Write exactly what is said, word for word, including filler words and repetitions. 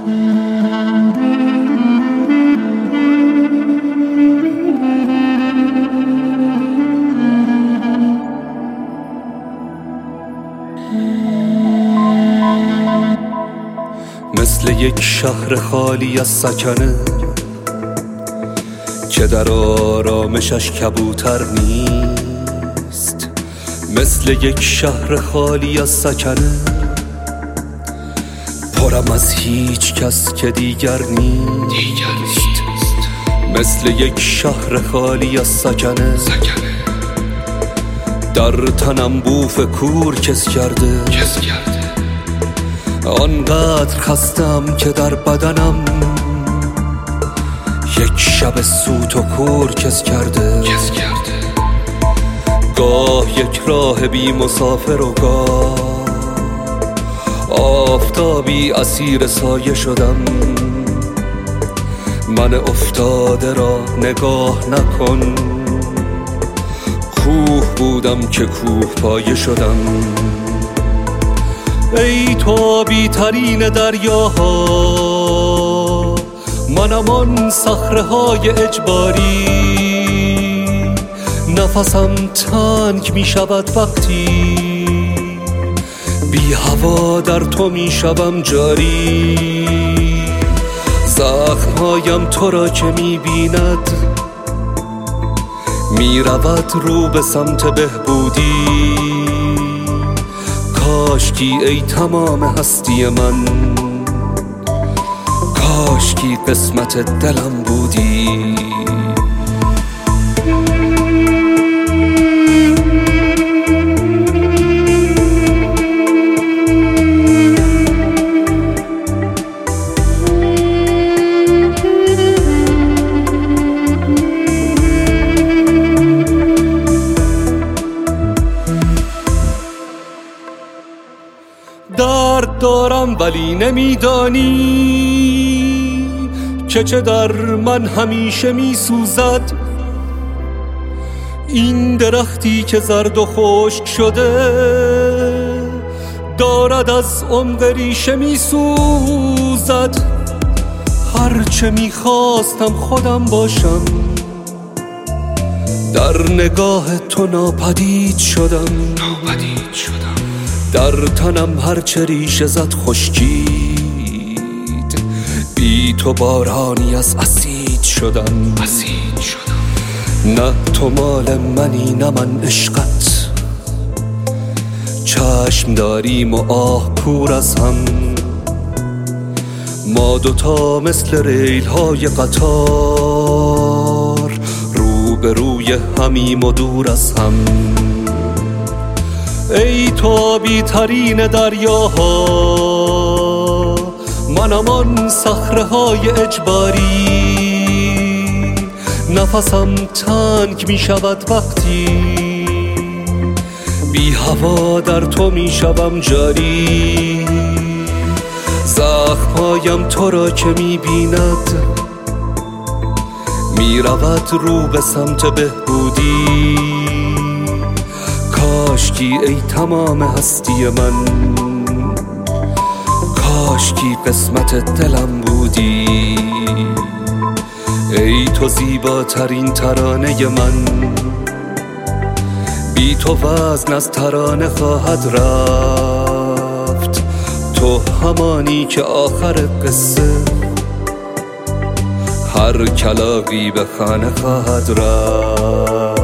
مثل یک شهر خالی از سکنه که در آرامشش کبوتر نیست، مثل یک شهر خالی از سکنه پرم از هیچ کس که دیگر نیست، مثل یک شهر خالی از سکنه در تنم بوف کور کس کرده، آنقدر خستم که در بدنم یک شب سوت و کور کس کرده. گاه یک راه بی مسافر و گاه آفتابی اسیر سایه شدم. من افتاده را نگاه نکن، کوه بودم که کوه پایه شدم. ای تو آبی ترین دریاها، منم آن صخره های اجباری. نفسم تنگ می شود وقتی بی هوا در تو می شوم جاری. زخمهایم تو را که می بیند می رود رو به سمت بهبودی. کاشکی ای تمام هستی من، کاشکی قسمت دلم بودی. درد دارم ولی نمیدانی که چه در من همیشه می سوزد. این درختی که زرد و خشک شده دارد از عمق ریشه می سوزد. هرچه می خواستم خودم باشم، در نگاه تو ناپدید شدم. ناپدید شدم. در تنم هرچه ریشه زد خشکید، بی تو بارانی از اسید شدم. اسید شدم. نه تو مال منی نه من عشقت، چشم داریم و آه کور از هم. ما دوتا مثل ریل های قطار، رو به روی همیم و دور از هم. ای تو آبی ترین دریاها، منم آن صخره های اجباری. نفسم تنگ می شود وقتی بی هوا در تو می شوم جاری. زخمهایم تو را که می بیند می رود رو به سمت بهبودی. کاشکی ای تمام هستی من، کاشکی قسمت دلم بودی. ای تو زیباترین ترانه من، بی تو وزن از ترانه خواهد رفت. تو همانی که آخر قصه هر کلاغی به خانه خواهد رفت.